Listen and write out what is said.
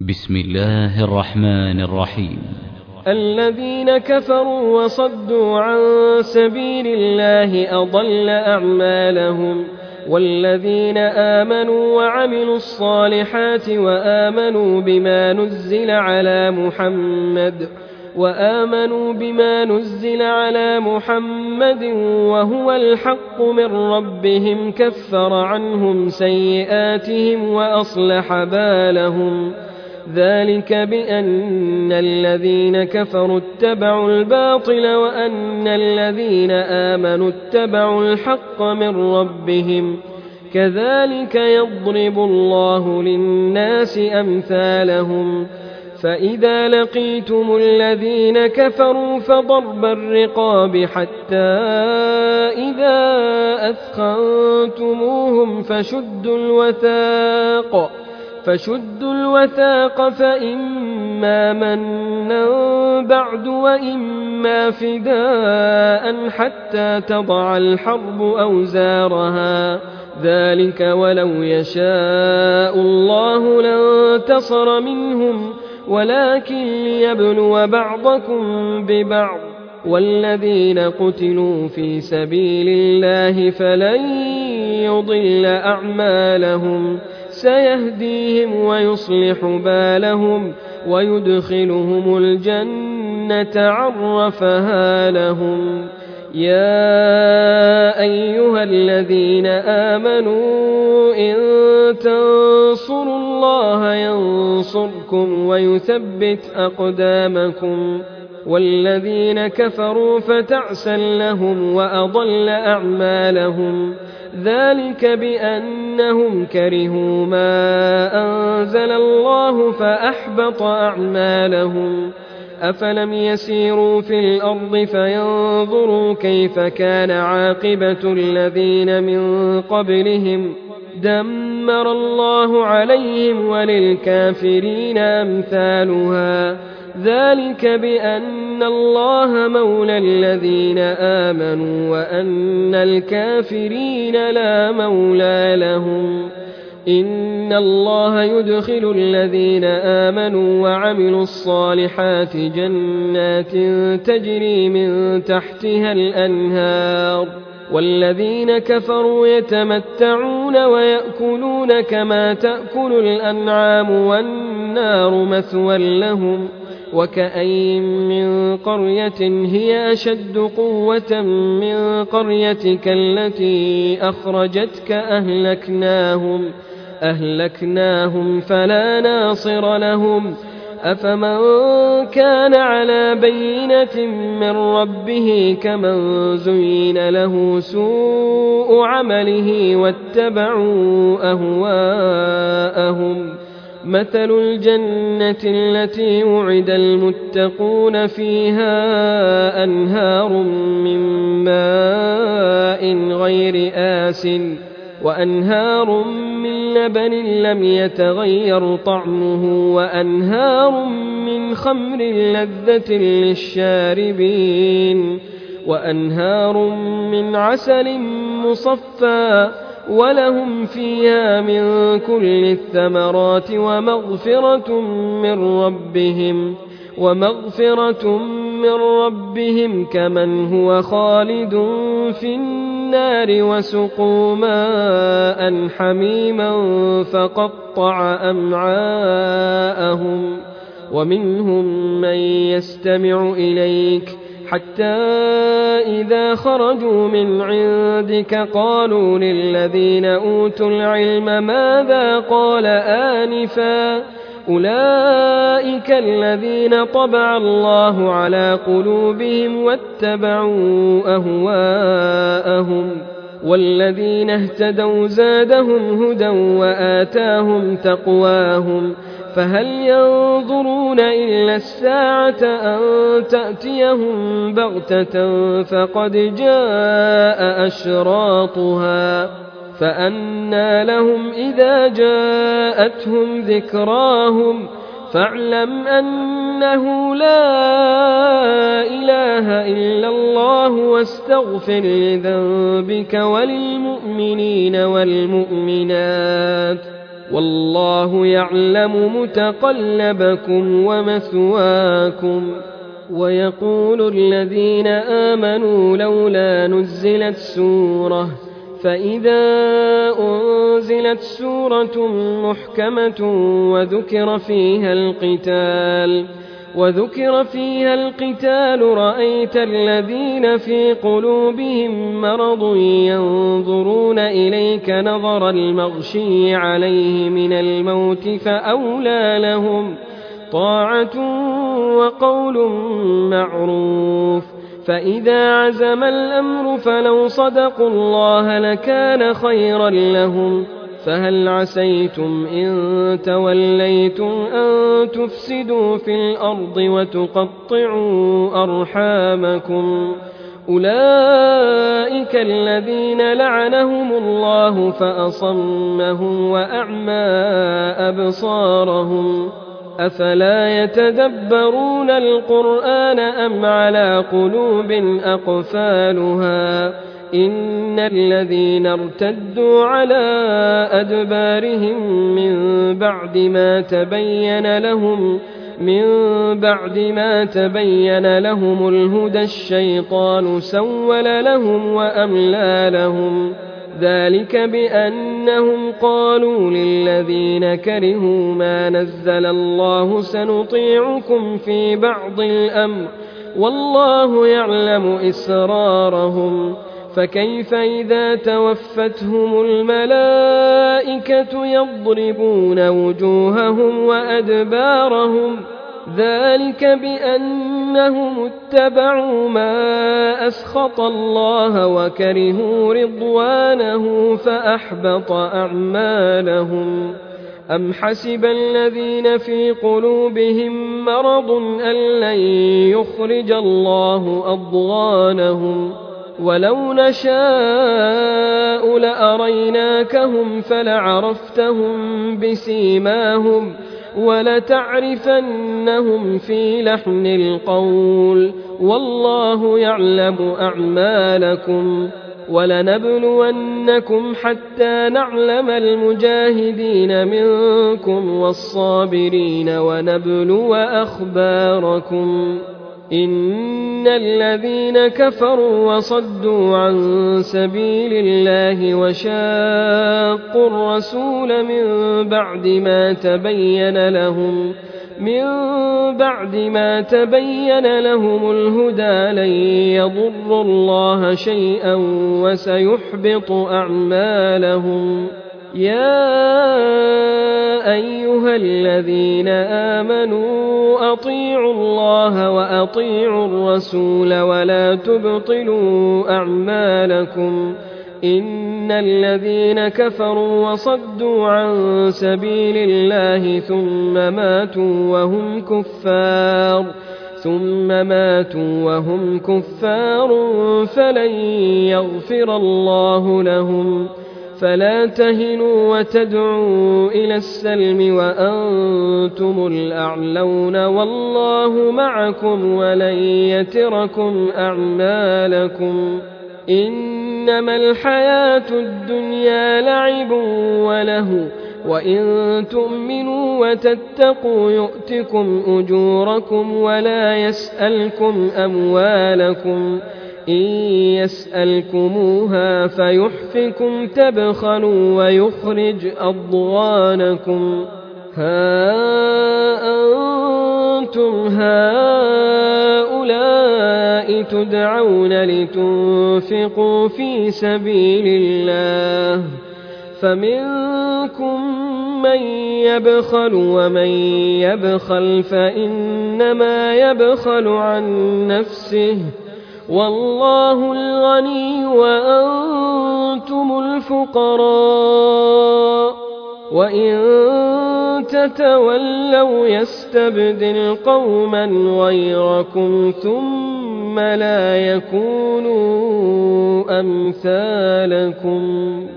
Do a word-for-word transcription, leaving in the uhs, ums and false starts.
بسم الله الرحمن الرحيم. الذين كفروا وصدوا عن سبيل الله أضل أعمالهم، والذين آمنوا وعملوا الصالحات وآمنوا بما نزل على محمد وآمنوا بما نزل على محمد وهو الحق من ربهم كفر عنهم سيئاتهم وأصلح بالهم. ذلك بأن الذين كفروا اتبعوا الباطل وأن الذين آمنوا اتبعوا الحق من ربهم. كذلك يضرب الله للناس أمثالهم. فإذا لقيتم الذين كفروا فضرب الرقاب حتى إذا أثخنتموهم فشدوا الوثاق فشدوا الوثاق فإما منا بعد وإما فداء حتى تضع الحرب أوزارها. ذلك ولو يشاء الله لانتصر منهم ولكن ليبلو بعضكم ببعض. والذين قتلوا في سبيل الله فلن يضل أعمالهم، سيهديهم ويصلح بالهم ويدخلهم الجنة عرفها لهم. يا أيها الذين آمنوا إن تنصروا الله ينصركم ويثبت أقدامكم. والذين كفروا فتعسا لهم وأضل أعمالهم. ذلك بأنهم كرهوا ما أنزل الله فأحبط أعمالهم. أفلم يسيروا في الأرض فينظروا كيف كان عاقبة الذين من قبلهم دمر الله عليهم وللكافرين أمثالها. ذلك بأن الله مولى الذين آمنوا وأن الكافرين لا مولى لهم. إن الله يدخل الذين آمنوا وعملوا الصالحات جنات تجري من تحتها الأنهار، والذين كفروا يتمتعون ويأكلون كما تأكل الأنعام والنار مثوى لهم. وكأين من قرية هي أشد قوة من قريتك التي أخرجتك أهلكناهم أهلكناهم فلا ناصر لهم. أفمن كان على بينة من ربه كمن زين له سوء عمله واتبعوا أهواءهم. مثل الجنة التي وعد المتقون فيها أنهار من ماء غير آسٍ وأنهار من لبن لم يتغير طعمه وأنهار من خمر لذة للشاربين وأنهار من عسل مصفى ولهم فيها من كل الثمرات ومغفرة من ربهم ومغفرة من ربهم كمن هو خالد في النار وسقوا ماء حميما فقطع أمعاءهم. ومنهم من يستمع إليك حتى إذا خرجوا من عندك قالوا للذين أوتوا العلم ماذا قال آنفا أولئك الذين طبع الله على قلوبهم واتبعوا أهواءهم. والذين اهتدوا زادهم هدى وآتاهم تقواهم. فهل ينظرون إلا الساعة أن تأتيهم بغتة فقد جاء أشراطها. فأنى لهم إذا جاءتهم ذكراهم. فاعلم أنه لا إله إلا الله واستغفر لذنبك وللمؤمنين والمؤمنات والله يعلم متقلبكم ومثواكم. ويقول الذين آمنوا لولا نزلت سورة فإذا أنزلت سورة محكمة وذكر فيها القتال وذكر فيها القتال رأيت الذين في قلوبهم مرض ينظرون إليك نظر المغشي عليه من الموت فأولى لهم طاعة وقول معروف. فإذا عزم الأمر فلو صدقوا الله لكان خيرا لهم. فهل عسيتم إن توليتم أن تفسدوا في الأرض وتقطعوا أرحامكم؟ أولئك الذين لعنهم الله فأصمهم وأعمى أبصارهم. أفلا يتدبرون القرآن أم على قلوب أقفالها؟ إن الذين ارتدوا على أدبارهم من بعد ما تبين لهم من بعد ما تبين لهم الهدى الشيطان سول لهم وأملى لهم. ذلك بأنهم قالوا للذين كرهوا ما نزل الله سنطيعكم في بعض الأمر والله يعلم إسرارهم. فكيف إذا توفتهم الملائكة يضربون وجوههم وأدبارهم؟ ذلك بأنهم اتبعوا ما أسخط الله وكرهوا رضوانه فأحبط أعمالهم. أم حسب الذين في قلوبهم مرض أن لن يخرج الله أضغانهم؟ ولو نشاء لأريناكهم فلعرفتهم بسيماهم ولتعرفنهم في لحن القول والله يعلم أعمالكم. ولنبلونكم حتى نعلم المجاهدين منكم والصابرين ونبلو أخباركم. إن الذين كفروا وصدوا عن سبيل الله وشاقوا الرسول من بعد ما تبين لهم من بعد ما تبين لهم الهدى لن يضروا الله شيئا وسيحبط أعمالهم. يا أيها الذين آمنوا أطيعوا الله وأطيعوا الرسول ولا تبطلوا أعمالكم. إن الذين كفروا وصدوا عن سبيل الله ثم ماتوا وهم كفار ثم ماتوا وهم كفار فلن يغفر الله لهم. فلا تهنوا وتدعوا إلى السلم وأنتم الأعلون والله معكم ولن يتركم أعمالكم. إنما الحياة الدنيا لعب وله وإن تؤمنوا وتتقوا يؤتكم أجوركم ولا يسألكم أموالكم. إن يسألكموها فيحفكم تبخلوا ويخرج أضغانكم. ها أنتم هؤلاء تدعون لتنفقوا في سبيل الله فمنكم من يبخل ومن يبخل فإنما يبخل عن نفسه والله الغني وأنتم الفقراء وإن تتولوا يستبدل قوما غيركم ثم لا يكونوا أمثالكم.